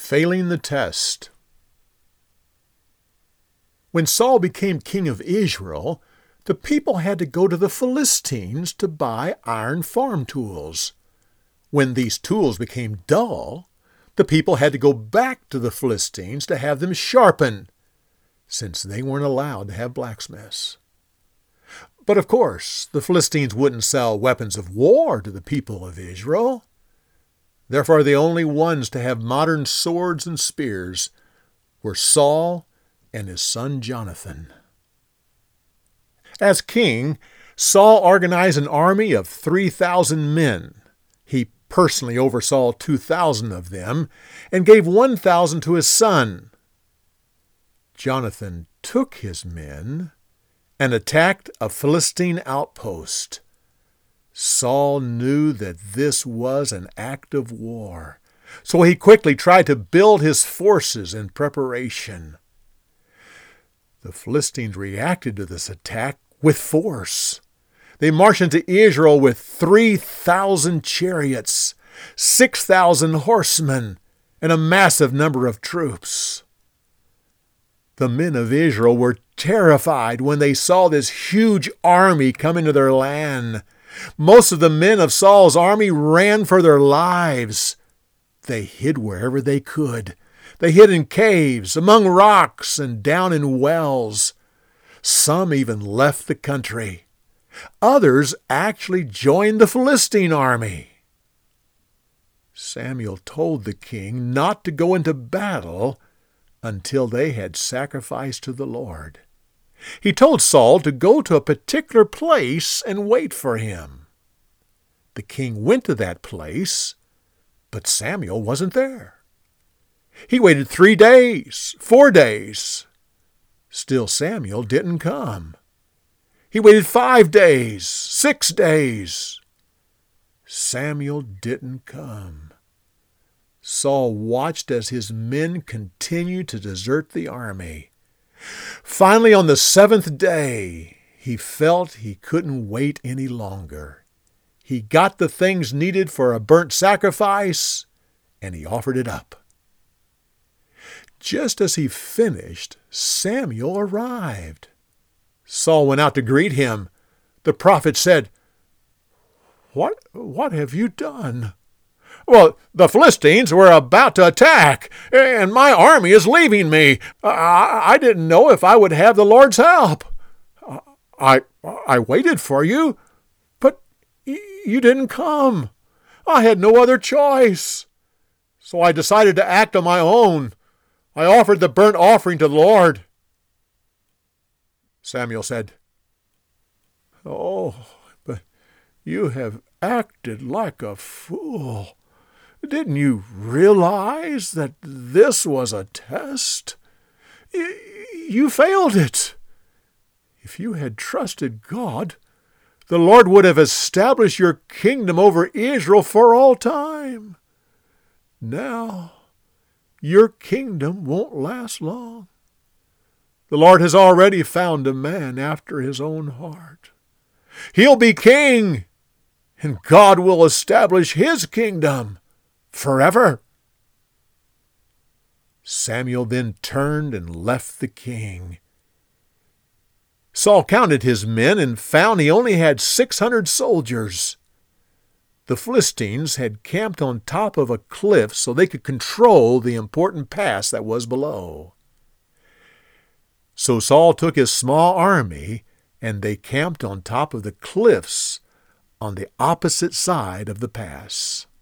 Failing the test. When Saul became king of Israel, the people had to go to the Philistines to buy iron farm tools. When these tools became dull, the people had to go back to the Philistines to have them sharpened, since they weren't allowed to have blacksmiths. But of course, the Philistines wouldn't sell weapons of war to the people of Israel. Therefore, the only ones to have modern swords and spears were Saul and his son Jonathan. As king, Saul organized an army of 3,000 men. He personally oversaw 2,000 of them and gave 1,000 to his son. Jonathan took his men and attacked a Philistine outpost. Saul knew that this was an act of war, so he quickly tried to build his forces in preparation. The Philistines reacted to this attack with force. They marched into Israel with 3,000 chariots, 6,000 horsemen, and a massive number of troops. The men of Israel were terrified when they saw this huge army come into their land. Most of the men of Saul's army ran for their lives. They hid wherever they could. They hid in caves, among rocks, and down in wells. Some even left the country. Others actually joined the Philistine army. Samuel told the king not to go into battle until they had sacrificed to the Lord. He told Saul to go to a particular place and wait for him. The king went to that place, but Samuel wasn't there. He waited 3 days, 4 days. Still Samuel didn't come. He waited 5 days, 6 days. Samuel didn't come. Saul watched as his men continued to desert the army. Finally, on the 7th day, he felt he couldn't wait any longer. He got the things needed for a burnt sacrifice, and he offered it up. Just as he finished, Samuel arrived. Saul went out to greet him. The prophet said, What have you done?" "Well, the Philistines were about to attack, and my army is leaving me. I didn't know if I would have the Lord's help. I waited for you, but you didn't come. I had no other choice. So I decided to act on my own. I offered the burnt offering to the Lord." Samuel said, "Oh, but you have acted like a fool. Didn't you realize that this was a test? You failed it. If you had trusted God, the Lord would have established your kingdom over Israel for all time. Now, your kingdom won't last long. The Lord has already found a man after his own heart. He'll be king, and God will establish his kingdom forever." Samuel then turned and left the king. Saul counted his men and found he only had 600 soldiers. The Philistines had camped on top of a cliff so they could control the important pass that was below. So Saul took his small army, and they camped on top of the cliffs on the opposite side of the pass.